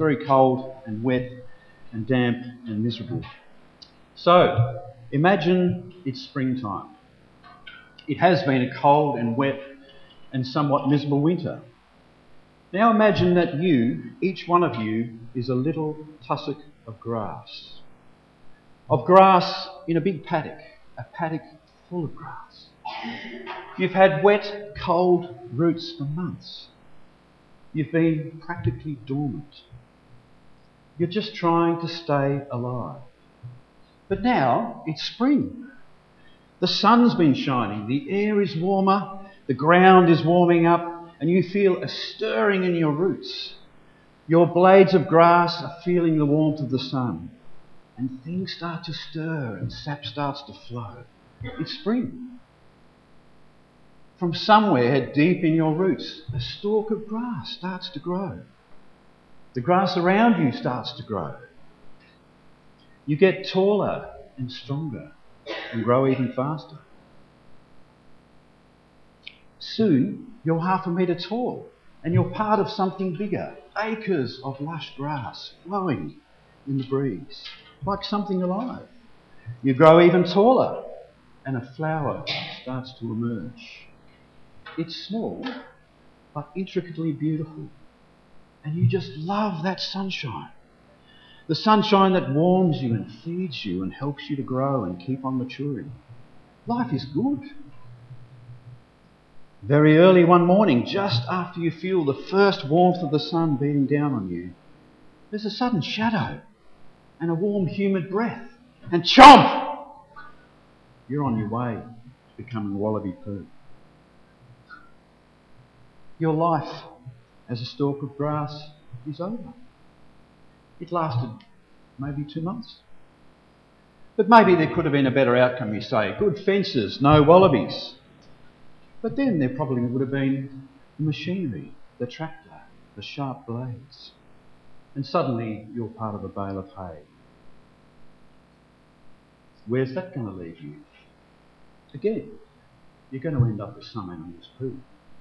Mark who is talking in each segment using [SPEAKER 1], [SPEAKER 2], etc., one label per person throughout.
[SPEAKER 1] very cold and wet and damp and miserable. So, imagine it's springtime. It has been a cold and wet and somewhat miserable winter. Now imagine that each one of you, is a little tussock of grass. Of grass in a big paddock, a paddock full of grass. You've had wet, cold roots for months. You've been practically dormant. You're just trying to stay alive. But now it's spring. The sun's been shining, the air is warmer, the ground is warming up, and you feel a stirring in your roots. Your blades of grass are feeling the warmth of the sun, and things start to stir and sap starts to flow. It's spring. From somewhere deep in your roots, a stalk of grass starts to grow. The grass around you starts to grow. You get taller and stronger and grow even faster. Soon, you're 1/2 a metre tall and you're part of something bigger. Acres of lush grass flowing in the breeze, like something alive. You grow even taller and a flower starts to emerge. It's small, but intricately beautiful. And you just love that sunshine. The sunshine that warms you and feeds you and helps you to grow and keep on maturing. Life is good. Very early one morning, just after you feel the first warmth of the sun beating down on you, there's a sudden shadow and a warm, humid breath. And chomp! You're on your way to becoming wallaby poo. Your life as a stalk of grass is over. It lasted maybe 2 months. But maybe there could have been a better outcome, you say. Good fences, no wallabies. But then there probably would have been the machinery, the tractor, the sharp blades. And suddenly you're part of a bale of hay. Where's that going to leave you? Again, you're going to end up with some animal's poo.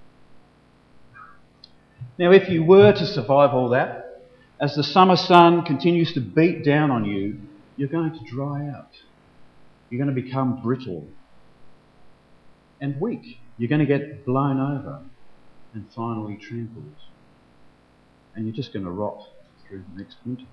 [SPEAKER 1] Now, if you were to survive all that, as the summer sun continues to beat down on you, you're going to dry out. You're going to become brittle and weak. You're going to get blown over and finally trampled. And you're just going to rot through the next winter.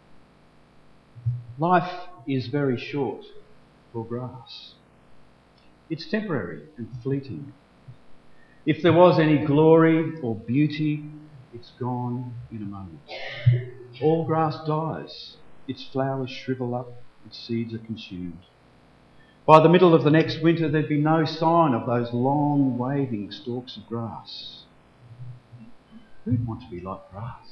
[SPEAKER 1] Life is very short for grass. It's temporary and fleeting. If there was any glory or beauty, it's gone in a moment. All grass dies. Its flowers shrivel up. Its seeds are consumed. By the middle of the next winter, there'd be no sign of those long, waving stalks of grass. Who'd want to be like grass?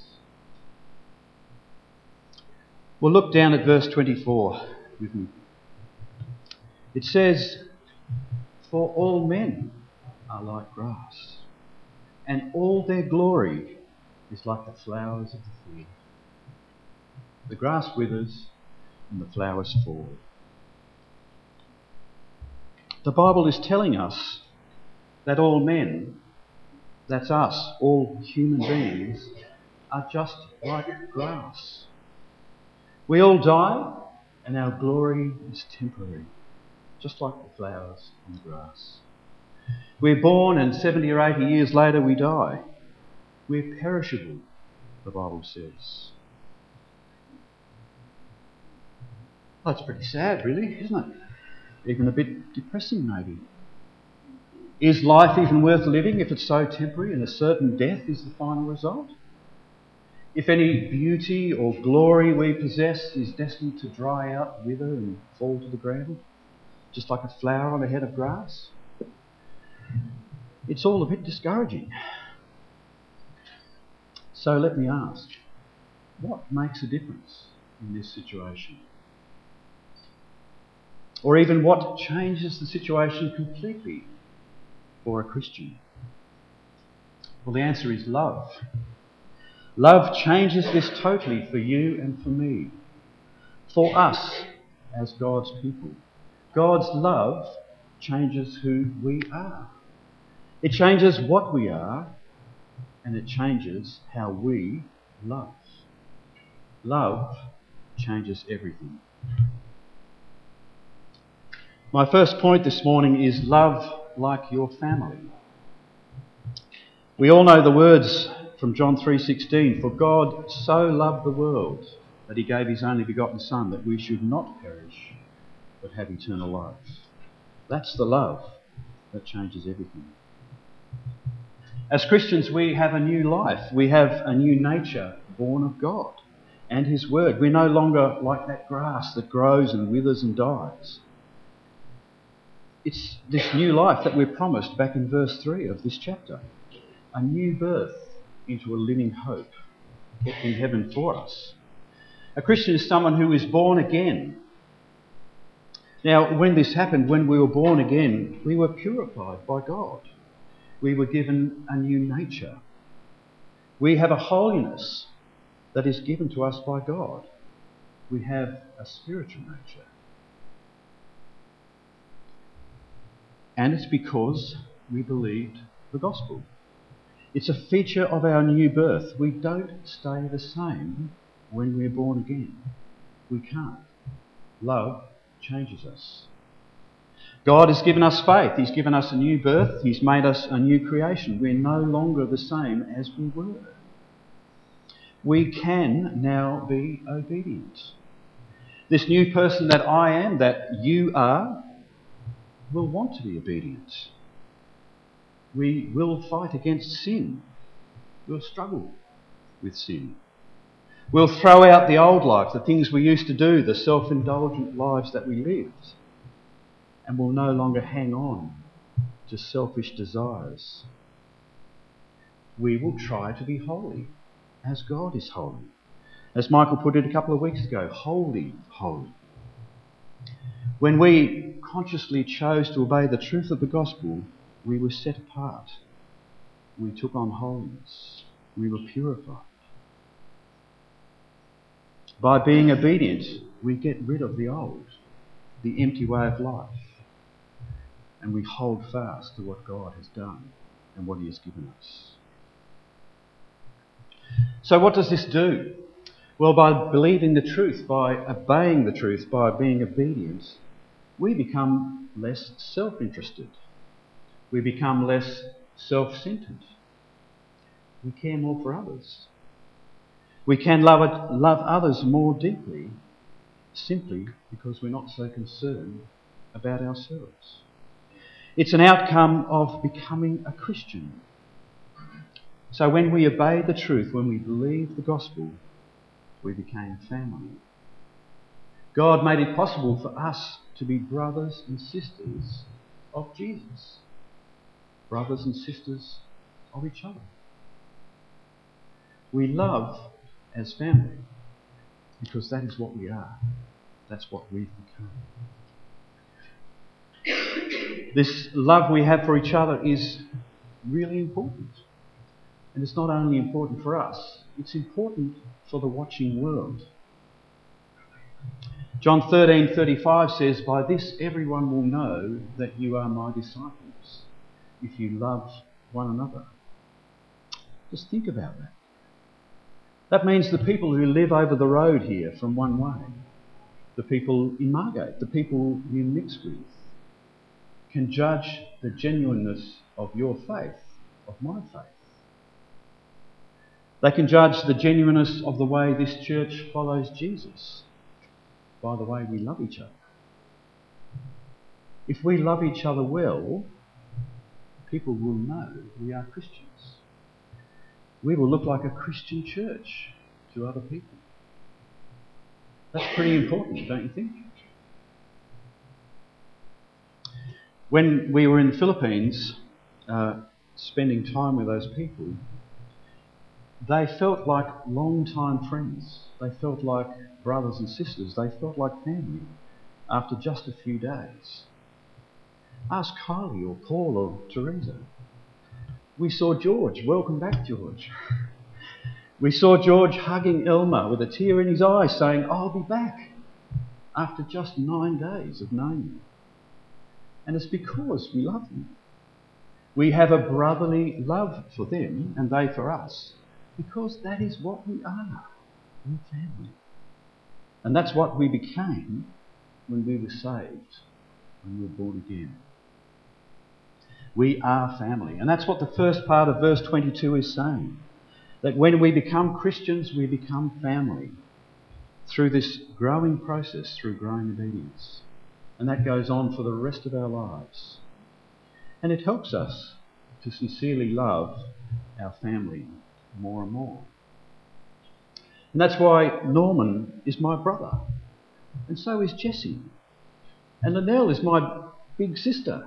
[SPEAKER 1] Well, look down at verse 24 with me. It says, "For all men are like grass, and all their glory is like the flowers of the field. The grass withers and the flowers fall." The Bible is telling us that all men, that's us, all human beings, are just like grass. We all die and our glory is temporary, just like the flowers on the grass. We're born and 70 or 80 years later we die. We're perishable, the Bible says. Well, that's pretty sad, really, isn't it? Even a bit depressing, maybe. Is life even worth living if it's so temporary and a certain death is the final result? If any beauty or glory we possess is destined to dry out, wither and fall to the ground, just like a flower on a head of grass? It's all a bit discouraging. So let me ask, what makes a difference in this situation? Or even what changes the situation completely for a Christian? Well, the answer is love. Love changes this totally for you and for me, for us as God's people. God's love changes who we are. It changes what we are, and it changes how we love. Love changes everything. My first point this morning is love like your family. We all know the words from John 3:16, "For God so loved the world that he gave his only begotten Son, that we should not perish but have eternal life." That's the love that changes everything. As Christians, we have a new life. We have a new nature born of God and his word. We're no longer like that grass that grows and withers and dies. It's this new life that we're promised back in verse 3 of this chapter. A new birth into a living hope kept in heaven for us. A Christian is someone who is born again. Now, when this happened, when we were born again, we were purified by God. We were given a new nature. We have a holiness that is given to us by God. We have a spiritual nature. And it's because we believed the gospel. It's a feature of our new birth. We don't stay the same when we're born again. We can't. Love changes us. God has given us faith. He's given us a new birth. He's made us a new creation. We're no longer the same as we were. We can now be obedient. This new person that I am, that you are, will want to be obedient. We will fight against sin. We'll struggle with sin. We'll throw out the old life, the things we used to do, the self-indulgent lives that we lived. And we'll no longer hang on to selfish desires. We will try to be holy as God is holy. As Michael put it a couple of weeks ago, holy, holy. When we consciously chose to obey the truth of the gospel, we were set apart. We took on holiness. We were purified. By being obedient, we get rid of the old, the empty way of life, and we hold fast to what God has done and what he has given us. So what does this do? Well, by believing the truth, by obeying the truth, by being obedient, we become less self-interested. We become less self-centred. We care more for others. We can love others more deeply simply because we're not so concerned about ourselves. It's an outcome of becoming a Christian. So when we obey the truth, when we believe the gospel, we became family. God made it possible for us to be brothers and sisters of Jesus. Brothers and sisters of each other. We love as family because that is what we are. That's what we've become. This love we have for each other is really important. And it's not only important for us, it's important for the watching world. John 13:35 says, "By this everyone will know that you are my disciples, if you love one another." Just think about that. That means the people who live over the road here from One Way, the people in Margate, the people you mix with, can judge the genuineness of your faith, of my faith. They can judge the genuineness of the way this church follows Jesus by the way we love each other. If we love each other well, people will know we are Christians. We will look like a Christian church to other people. That's pretty important, don't you think? When we were in the Philippines, spending time with those people, they felt like long-time friends. They felt like brothers and sisters. They felt like family after just a few days. Ask Kylie or Paul or Teresa. We saw George. Welcome back, George. We saw George hugging Elma with a tear in his eye, saying, "I'll be back," after just 9 days of knowing them. And it's because we love them. We have a brotherly love for them and they for us, because that is what we are. We're family. And that's what we became when we were saved, when we were born again. We are family. And that's what the first part of verse 22 is saying. That when we become Christians, we become family through this growing process, through growing obedience. And that goes on for the rest of our lives. And it helps us to sincerely love our family more and more. And that's why Norman is my brother. And so is Jessie. And Linnell is my big sister.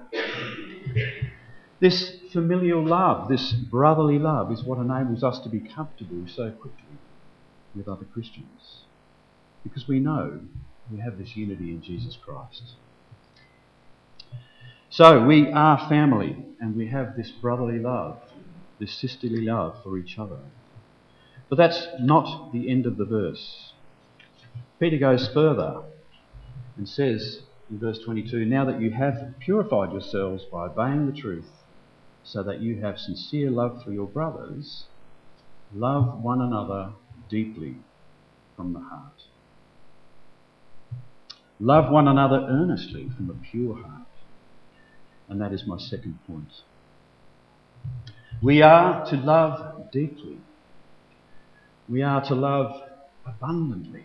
[SPEAKER 1] This familial love, this brotherly love, is what enables us to be comfortable so quickly with other Christians. Because we know we have this unity in Jesus Christ. So we are family, and we have this brotherly love, this sisterly love for each other. But that's not the end of the verse. Peter goes further and says in verse 22, "Now that you have purified yourselves by obeying the truth, so that you have sincere love for your brothers, love one another deeply from the heart." Love one another earnestly from a pure heart. And that is my second point. We are to love deeply. We are to love abundantly.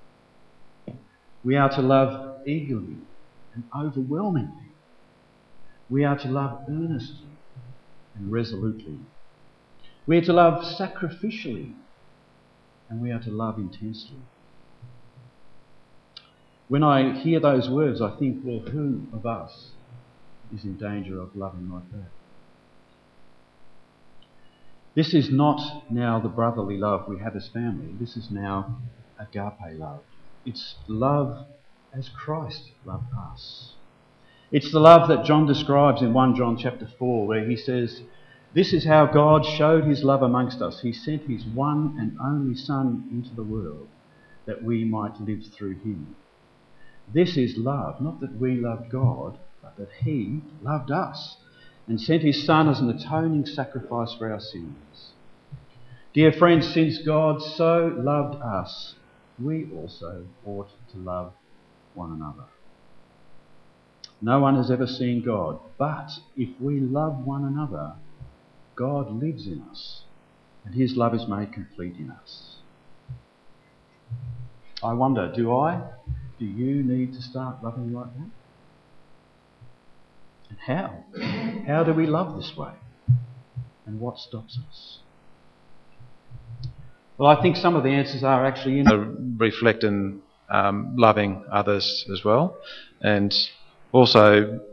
[SPEAKER 1] We are to love eagerly and overwhelmingly. We are to love earnestly and resolutely. We are to love sacrificially, and we are to love intensely. When I hear those words, I think, well, who of us is in danger of loving like that? This is not now the brotherly love we have as family. This is now agape love. It's love as Christ loved us. It's the love that John describes in 1 John chapter 4, where he says, "This is how God showed his love amongst us. He sent his one and only Son into the world, that we might live through him." This is love, not that we loved God, but that he loved us and sent his Son as an atoning sacrifice for our sins. Dear friends, since God so loved us, we also ought to love one another. No one has ever seen God, but if we love one another, God lives in us, and his love is made complete in us. I wonder, do you need to start loving like that? And how? How do we love this way? And what stops us? Well, I think some of the answers are actually in
[SPEAKER 2] reflect in loving others as well, and also